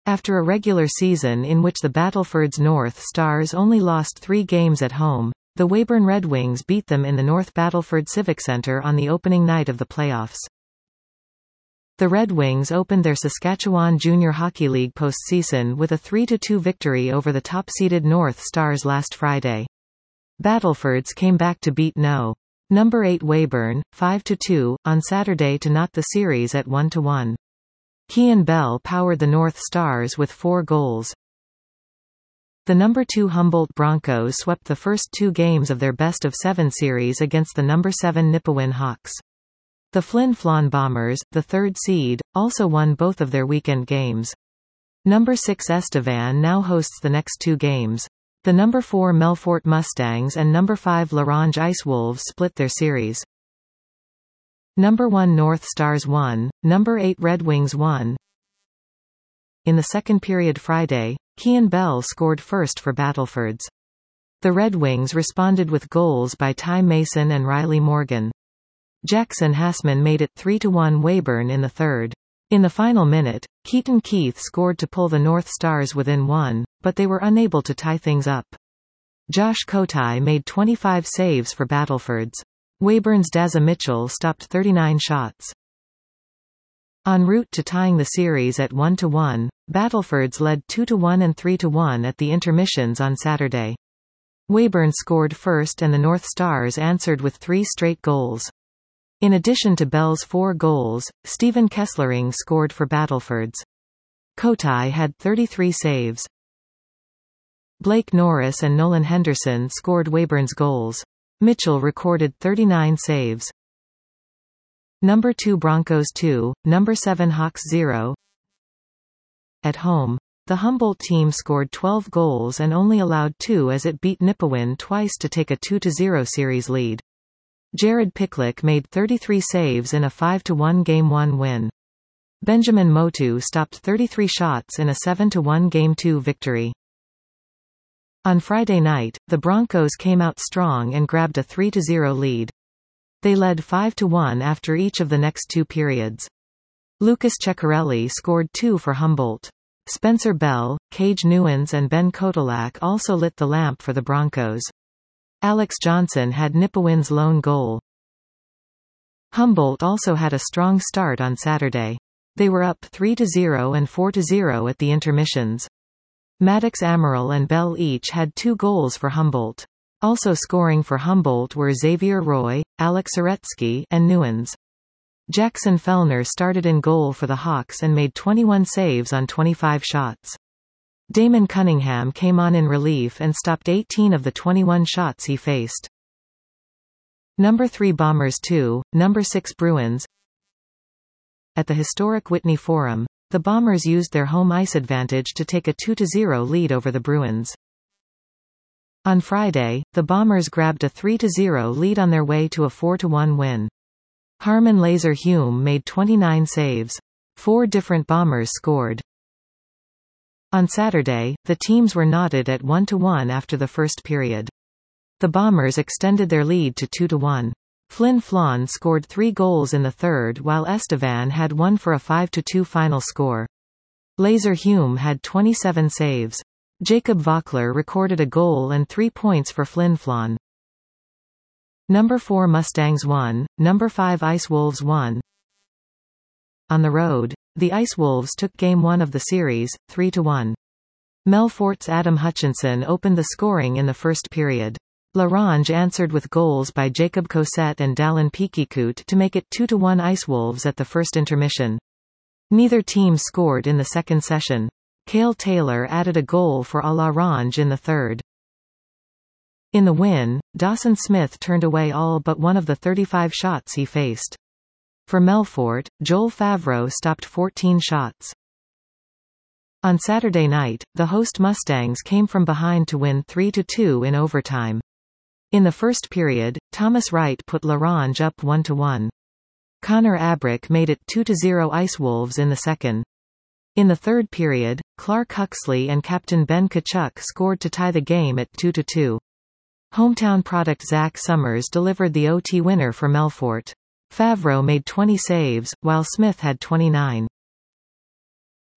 After a regular season in which the Battleford's North Stars only lost 3 games at home, the Weyburn Red Wings beat them in the North Battleford Civic Centre on the opening night of the playoffs. The Red Wings opened their Saskatchewan Junior Hockey League postseason with a 3-2 victory over the top-seeded North Stars last Friday. Battlefords came back to beat No. 8 Weyburn, 5-2, on Saturday to knot the series at 1-1. Kean Bell powered the North Stars with 4 goals. The No. 2 Humboldt Broncos swept the first 2 games of their best-of-7 series against the No. 7 Nipawin Hawks. The Flin Flon Bombers, the 3rd seed, also won both of their weekend games. No. 6 Estevan now hosts the next 2 games. The No. 4 Melfort Mustangs and No. 5 Larange Icewolves split their series. No. 1 North Stars won, No. 8 Red Wings won. In the second period Friday, Kean Bell scored first for Battlefords. The Red Wings responded with goals by Ty Mason and Riley Morgan. Jackson Hassman made it 3-1 Weyburn in the third. In the final minute, Keaton Keith scored to pull the North Stars within 1, but they were unable to tie things up. Josh Kotai made 25 saves for Battlefords. Weyburn's Dazza Mitchell stopped 39 shots. En route to tying the series at 1-1, Battlefords led 2-1 and 3-1 at the intermissions on Saturday. Weyburn scored first and the North Stars answered with 3 straight goals. In addition to Bell's 4 goals, Stephen Kesslering scored for Battlefords. Kotai had 33 saves. Blake Norris and Nolan Henderson scored Weyburn's goals. Mitchell recorded 39 saves. No. 2 Broncos 2, No. 7 Hawks 0. At home, the Humboldt team scored 12 goals and only allowed 2 as it beat Nipawin twice to take a 2-0 series lead. Jared Picklick made 33 saves in a 5-1 Game 1 win. Benjamin Motu stopped 33 shots in a 7-1 Game 2 victory. On Friday night, the Broncos came out strong and grabbed a 3-0 lead. They led 5-1 after each of the next 2 periods. Lucas Ceccarelli scored 2 for Humboldt. Spencer Bell, Cage Newens and Ben Kotelak also lit the lamp for the Broncos. Alex Johnson had Nipawin's lone goal. Humboldt also had a strong start on Saturday. They were up 3-0 and 4-0 at the intermissions. Maddox Amaral and Bell each had 2 goals for Humboldt. Also scoring for Humboldt were Xavier Roy, Alex Aretsky, and Newens. Jackson Fellner started in goal for the Hawks and made 21 saves on 25 shots. Damon Cunningham came on in relief and stopped 18 of the 21 shots he faced. No. 3 Bombers 2, No. 6 Bruins. At the historic Whitney Forum, the Bombers used their home ice advantage to take a 2-0 lead over the Bruins. On Friday, the Bombers grabbed a 3-0 lead on their way to a 4-1 win. Harmon Laser Hume made 29 saves. 4 different Bombers scored. On Saturday, the teams were knotted at 1-1 after the first period. The Bombers extended their lead to 2-1. Flin Flon scored 3 goals in the third while Estevan had 1 for a 5-2 final score. Laser Hume had 27 saves. Jacob Vockler recorded a goal and 3 points for Flin Flon. No. 4 Mustangs won, No. 5 Icewolves won. On the road, the Icewolves took Game 1 of the series, 3-1. Melfort's Adam Hutchinson opened the scoring in the first period. Larange answered with goals by Jacob Cosette and Dallin Peekikoot to make it 2-1 Icewolves at the first intermission. Neither team scored in the second session. Cale Taylor added a goal for Larange in the third. In the win, Dawson Smith turned away all but one of the 35 shots he faced. For Melfort, Joel Favreau stopped 14 shots. On Saturday night, the host Mustangs came from behind to win 3-2 in overtime. In the first period, Thomas Wright put Larange up 1-1. Connor Abrick made it 2-0 Icewolves in the second. In the third period, Clark Huxley and captain Ben Kachuk scored to tie the game at 2-2. Hometown product Zach Summers delivered the OT winner for Melfort. Favreau made 20 saves, while Smith had 29.